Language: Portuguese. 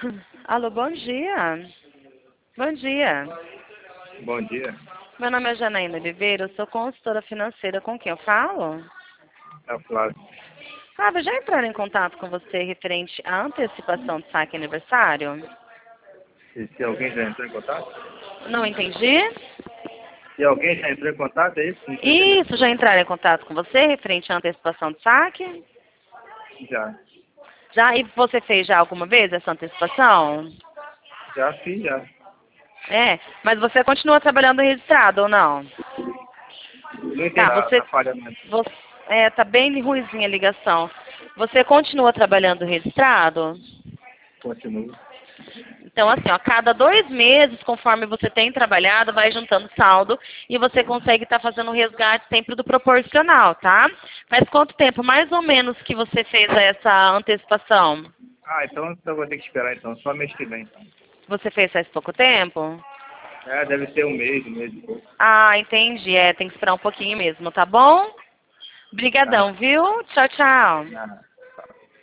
Alô, bom dia. Bom dia. Bom dia. Meu nome é Janaína Oliveira, eu sou consultora financeira. Com quem eu falo? É o Flávio. Flávia, já entraram em contato com você referente à antecipação do saque aniversário? E se alguém já entrou em contato? Não entendi? Se alguém já entrou em contato, é isso? Não tô entendendo. Isso, já entraram em contato com você referente à antecipação do saque? Já. Já? E você fez já alguma vez essa antecipação? Já fiz, já. É, mas você continua trabalhando registrado ou não? Não entendi. Tá, você, Tá falhando. você tá bem ruizinha a ligação. Você continua trabalhando registrado? Continua. Então, assim, ó, cada 2 meses, conforme você tem trabalhado, vai juntando saldo e você consegue estar fazendo o resgate sempre do proporcional, tá? Faz quanto tempo, mais ou menos, que você fez essa antecipação? Então eu vou ter que esperar então. Só mês que vem, então. Você fez faz pouco tempo? Deve ter um mês e pouco. Ah, entendi. É, tem que esperar um pouquinho mesmo, tá bom? Tá. Brigadão, viu? Tchau, tchau. Nada.